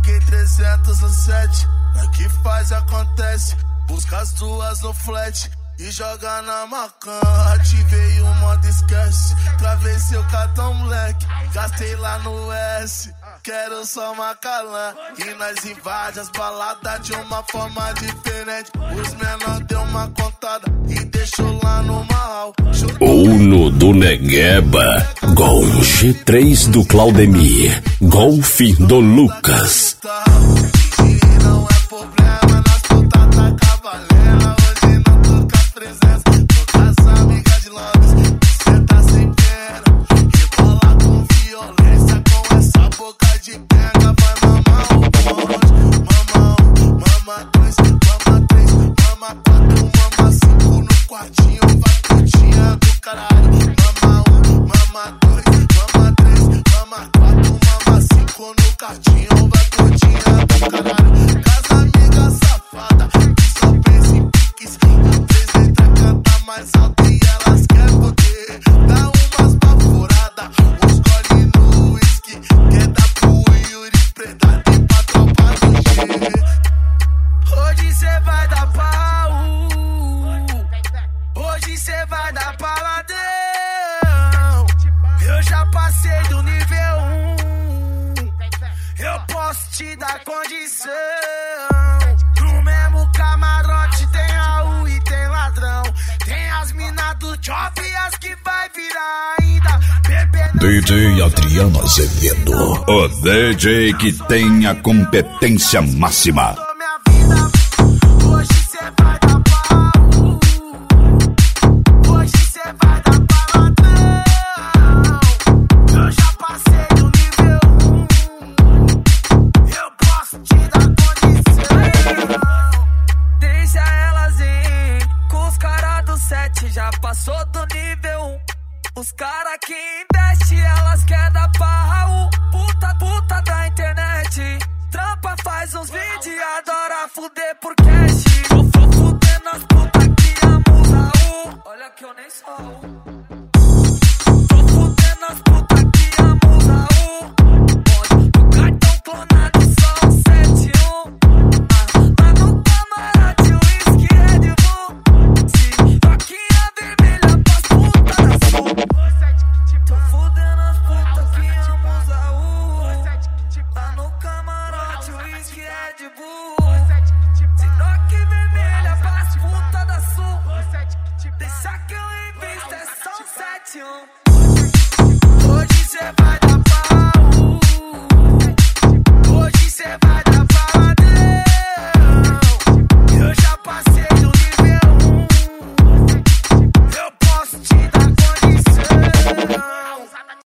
Fiquei 307, que faz acontece. Busca as duas no flat e joga na macan. Ativei o modo esquece, travei seu cartão moleque, gastei lá no S. Quero só Macalã e nós invade as baladas de uma forma diferente. Os menor deu uma contada e deixou lá no mal. Uno do Negueba, Gol G3 do Claudemir, Golf do Lucas. Não é problema, nas putas tá cavalena. Hoje não tô com as presenças, tô com as amigas de Londres. Cê tá sem pena, rebola com violência. Com essa boca de pega, vai mamar o bonde. Mama 1, mama 2, mama 3, mama 4, mama 5 no quartinho. Vai putinha do caralho. Mama 1, mama 2, mama 3, mama 4, mama 5 no quartinho. Vai putinha do caralho. Casa amiga safada, que só pensa em piques. Três letras canta mais alto e elas querem poder. Dá umas baforadas, uns gole no whisky. Quer dar pro Yuri Preda e pra tropa do G. Hoje cê vai dar pau, hoje cê vai dar paladão. Eu já passei do nível 1, eu posso te dar condição. No mesmo camarote tem Raul e tem ladrão. Tem as minas do Chop e as que vai virar ainda. DJ Adriano Azevedo, o DJ que tem a competência máxima. Hoje cê vai dar pau, hoje cê vai dar paladão. Eu já passei do nível 1, eu posso te dar condição. Deixa elas ir, com os caras do 7 já passou do nível 1. Os caras que investem, elas querem dar pau. Puta da internet, trampa faz uns vídeos, adora fuder por cash. Tô fudendo as putas que amam Raul. Olha que eu nem sou. Tô fudendo as putas que amam Raul. O cartão clonado só 71. Lá no camarote o whisky Red Bull. Se toquinha vermelha pras putas da sul. Tô fudendo as putas que amam Raul. Lá no camarote o whisky Red Bull. Se toque vermelha pras putas da sul. Deixa que eu invisto, é só 71. Hoje cê vai